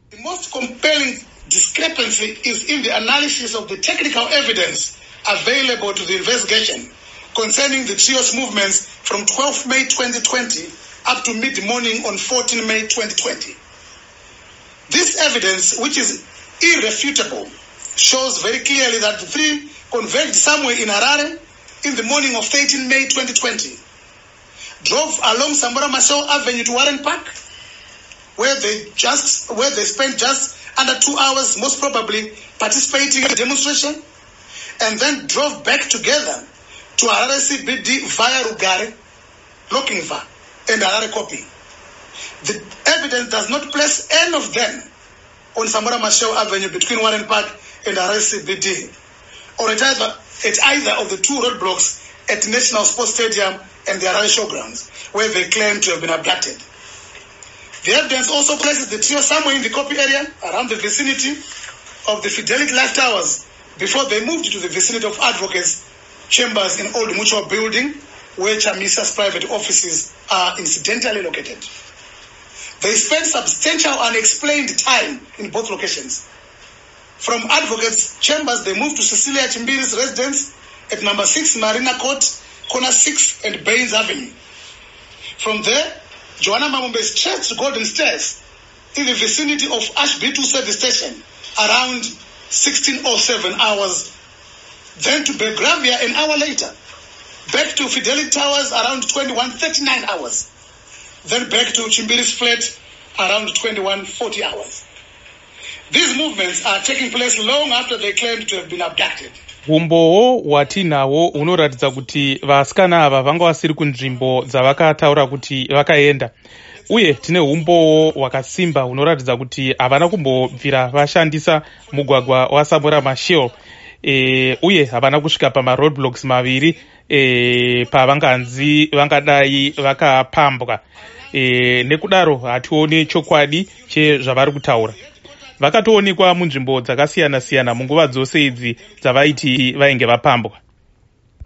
The most compelling discrepancy is in the analysis of the technical evidence available to the investigation concerning the trio's movements from 12 May 2020 up to mid-morning on 14 May 2020. This evidence, which is irrefutable, shows very clearly that the three converged somewhere in Harare in the morning of 13 May 2020, drove along Samora Machel Avenue to Warren Park, where they spent just under 2 hours, most probably participating in the demonstration, and then drove back together to Harare CBD via Rugare, Lokingva, and Harare Kopi. The evidence does not place any of them on Samora Machel Avenue between Warren Park and Harare CBD, or at either of the two roadblocks at National Sports Stadium and the Harare Showgrounds, where they claim to have been abducted. The evidence also places the trio somewhere in the Kopi area, around the vicinity of the Fidelity Life Towers, before they moved to the vicinity of Advocates Chambers in Old Mutual Building, where Chamisa's private offices are incidentally located. They spent substantial unexplained time in both locations. From Advocates Chambers, they moved to Cecilia Chimbiri's residence at number 6 Marina Court, corner 6 and Baines Avenue. From there, Joanna Mamumbe stretched to Golden Stairs in the vicinity of Ash B2 service station around 16:07 hours, then to Belgravia an hour later, back to Fidelity Towers around 21:39 hours, then back to Chimbiri's flat around 21:40 hours. These movements are taking place long after they claimed to have been abducted. Umbowo watinawo unoratidza kuti vasikana ava vanga vasiri kunzvimbo dzavakataura kuti vakaenda, uye tine umbowo wakasimba unoratidza kuti havana kumbobvira vashandisa mugwagwa waSamora Machel, uye havana kusvika pamaroadblocks maviri pavanganzi vangadai vakapambwa. Nekudaro hationi chokwadi chezvavari kutaura. Vakatoonekwa munzvimbo dzakasiyana-siyana munguva dzose idzi dzavaiti vainge vapambwa.